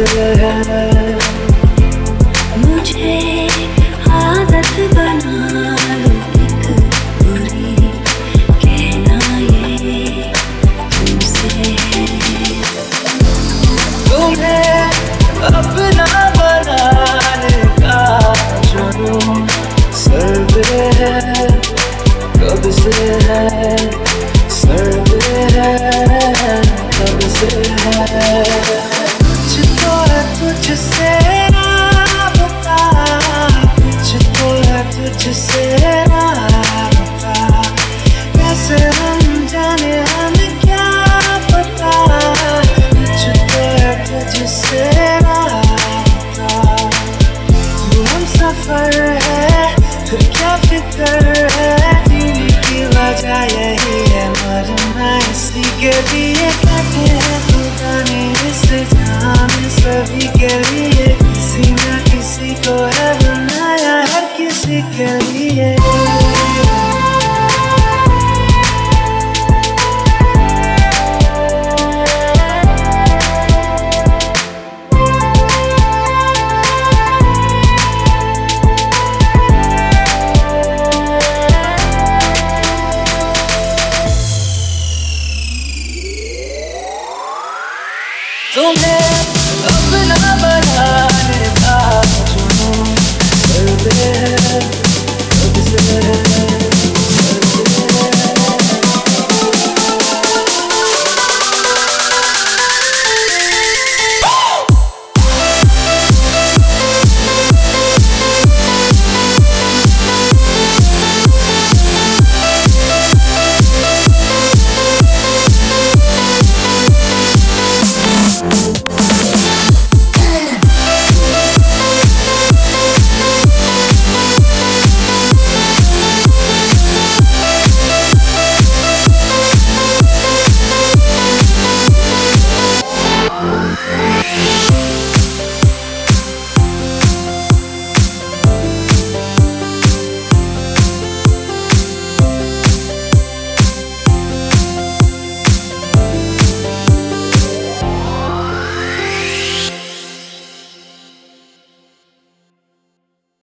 है। मुझे आदत बना लो एक बुरी, कहना ये तुमसे है। तुम्हें अपना बनाने का जुनून सर पे है, कब से है, सर पे है, कब से है। कुछ तो है तुझसे राबता, कुछ तो है तुझसे राबता, कैसे हम जाने हमें क्या पता। कुछ तो है तुझसे राबता, तू हम सफर है फिर क्या फिक्र